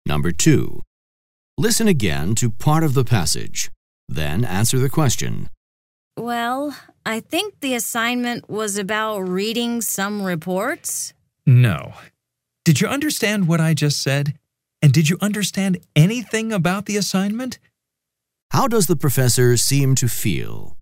Number 2. Listen again to part of the passage. Then answer the question. Well, I think the assignment was about reading some reports. No. Did you understand what I just said? And did you understand anything about the assignment? How does the professor seem to feel?